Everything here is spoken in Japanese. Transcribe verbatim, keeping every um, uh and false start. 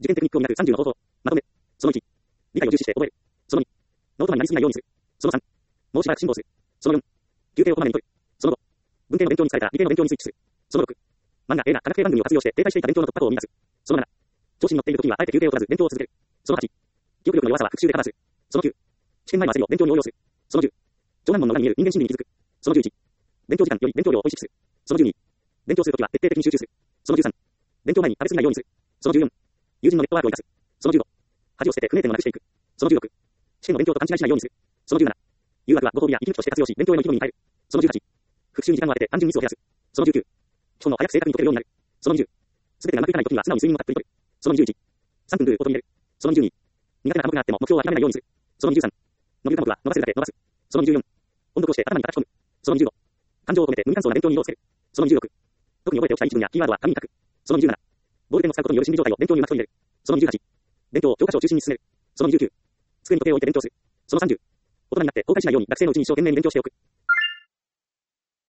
受験テクニックを磨くさんじゅうの方法。まとめ。そのいち。理解を重視して覚える。そのに。ノートマになりすぎないようにする。そのさん。もうしばらく辛抱する。そのよん。休憩をこまめに取る。そのご。文系の勉強に疲れたら理系の勉強にスイッチする。そのろく。漫画、映画、科学系番組を活用して停滞していた勉強の突破口を見出す。そのなな。調子に乗っている時にはあえて休憩を取らず勉強を続ける。そのはち。記憶力の弱さは復習でカバーする。そのきゅう。試験前の焦りを勉強に応用する。そのじゅう。長男門の裏に見える人間心理に気づく。そのじゅういち。勉強時間より勉強量を意識する。そのじゅうに。勉強するときは徹底的に集中する。そのじゅうさん。勉強前に食べ過ぎないようにする。そのじゅうよん。友人のネットワークを生かす。そのじゅうご。恥を捨てて不明点をなくしていく。そのじゅうろく。試験の勉強と勘違いしないようにする。そのじゅうなな。誘惑はご褒美や息抜きとして活用し勉強への意気込みに変える。そのじゅうはち。復習に時間を当てて単純ミスを減らす。そのじゅうきゅう。基本の早く正確に解けるようになる。そのにじゅう。すべてがうまくいかないときには素直に睡眠をたっぷりとる。そのにじゅういち。さんぷんルールを取り入れる。そのにじゅうに。苦手な科目があっても目標は諦めないようにする。そのにじゅうさん。伸びる科目は伸ばせるだけ伸ばす。そのにじゅうよん。音読をして頭に書き込む。そのにじゅうご。感情を込めて無理感想な勉強に色をつける。そのにじゅうろく。特に覚えておきたい一文やキーワードは紙に書く。そのにじゅうなな。ボールペンを使うことによる心理状態を勉強にうまく取り入れる。そのにじゅうはち。勉強を教科書を中心に進める。そのにじゅうきゅう。机に時計を置いて勉強する。そのさんじゅう。大人になって後悔しないように学生のうちに一生懸命に勉強しておく。